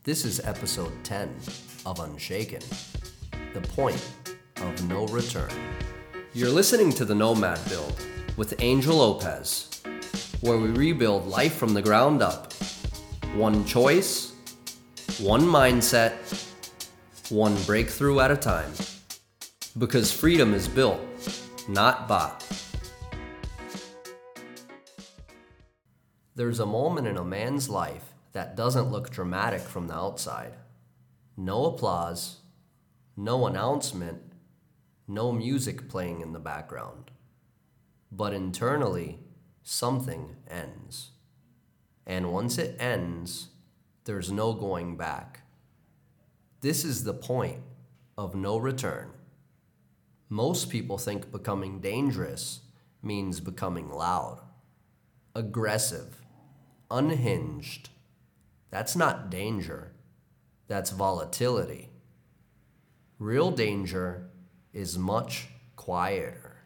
This is episode 10 of Unshaken, the point of no return. You're listening to the Nomad Build with Angel Lopez, where we rebuild life from the ground up. One choice, one mindset, one breakthrough at a time. Because freedom is built, not bought. There's a moment in a man's life that doesn't look dramatic from the outside. No applause, no announcement, no music playing in the background. But internally, something ends. And once it ends, there's no going back. This is the point of no return. Most people think becoming dangerous means becoming loud, aggressive, unhinged. That's not danger. That's volatility. Real danger is much quieter.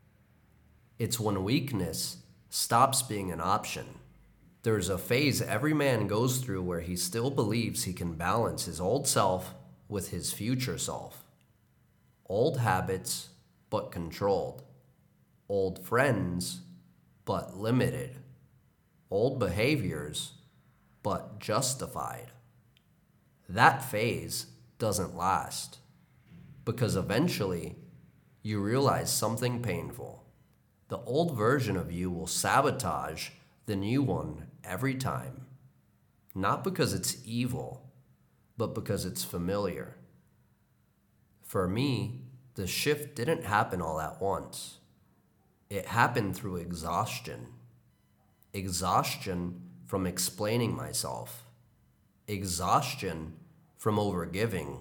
It's when weakness stops being an option. There's a phase every man goes through where he still believes he can balance his old self with his future self. Old habits, but controlled. Old friends, but limited. Old behaviors, but justified. That phase doesn't last, because eventually you realize something painful. The old version of you will sabotage the new one every time, not because it's evil, but because it's familiar. For me, the shift didn't happen all at once. It happened through exhaustion. Exhaustion from explaining myself. Exhaustion from overgiving.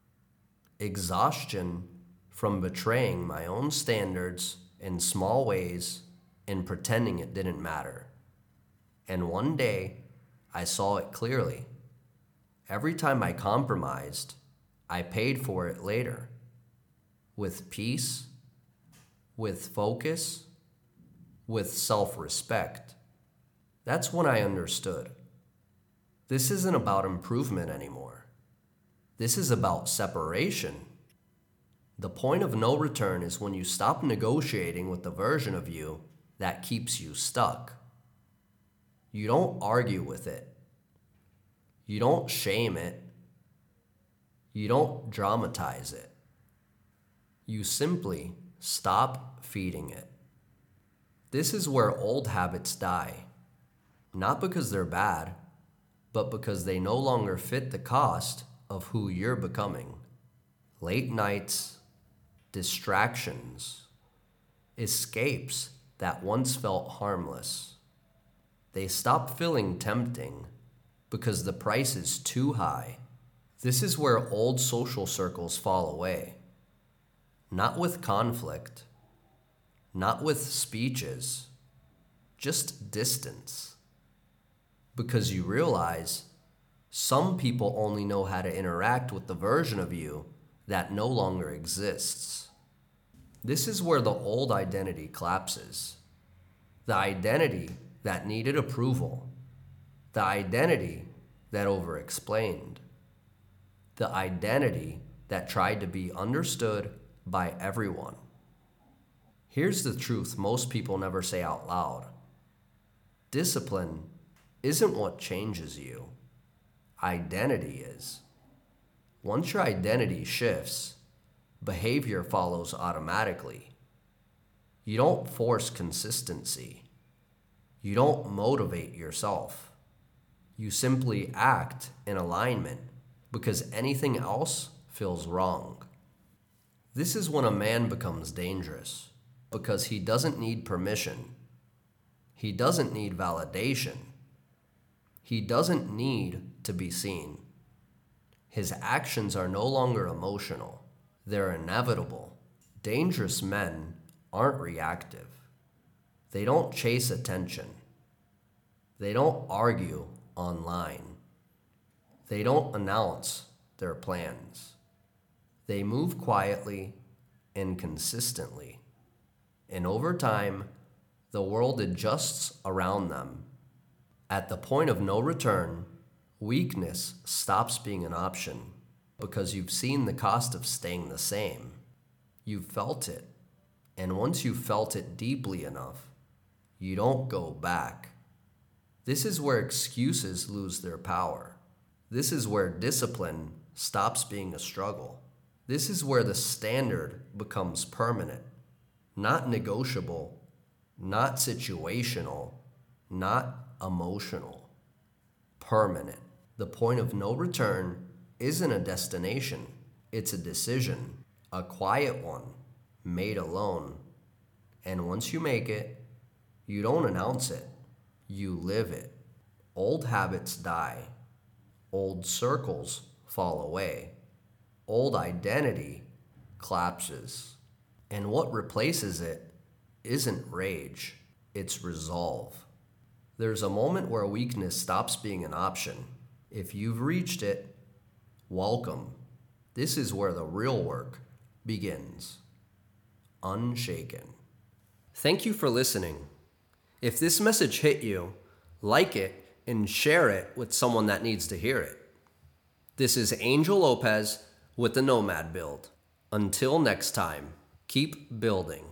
Exhaustion from betraying my own standards in small ways and pretending it didn't matter. And one day, I saw it clearly. Every time I compromised, I paid for it later. With peace, with focus, with self-respect. That's when I understood. This isn't about improvement anymore. This is about separation. The point of no return is when you stop negotiating with the version of you that keeps you stuck. You don't argue with it. You don't shame it. You don't dramatize it. You simply stop feeding it. This is where old habits die. Not because they're bad, but because they no longer fit the cost of who you're becoming. Late nights, distractions, escapes that once felt harmless. They stop feeling tempting because the price is too high. This is where old social circles fall away. Not with conflict, not with speeches, just distance. Because you realize some people only know how to interact with the version of you that no longer exists. This is where the old identity collapses. The identity that needed approval. The identity that over-explained. The identity that tried to be understood by everyone. Here's the truth most people never say out loud. Discipline isn't what changes you. Identity is. Once your identity shifts, behavior follows automatically. You don't force consistency. You don't motivate yourself. You simply act in alignment because anything else feels wrong. This is when a man becomes dangerous because he doesn't need permission. He doesn't need validation. He doesn't need to be seen. His actions are no longer emotional. They're inevitable. Dangerous men aren't reactive. They don't chase attention. They don't argue online. They don't announce their plans. They move quietly and consistently. And over time, the world adjusts around them. At the point of no return, Weakness stops being an option because you've seen the cost of staying the same. You've felt it, and once you've felt it deeply enough, you don't go back. This is where excuses lose their power. This is where discipline stops being a struggle. This is where the standard becomes permanent, not negotiable, not situational, not emotional. Permanent. The point of no return isn't a destination, it's a decision, a quiet one, made alone. And once you make it, you don't announce it, you live it. Old habits die. Old circles fall away. Old identity collapses. And what replaces it isn't rage, it's resolve. There's a moment where weakness stops being an option. If you've reached it, welcome. This is where the real work begins. Unshaken. Thank you for listening. If this message hit you, like it and share it with someone that needs to hear it. This is Angel Lopez with the Nomad Build. Until next time, keep building.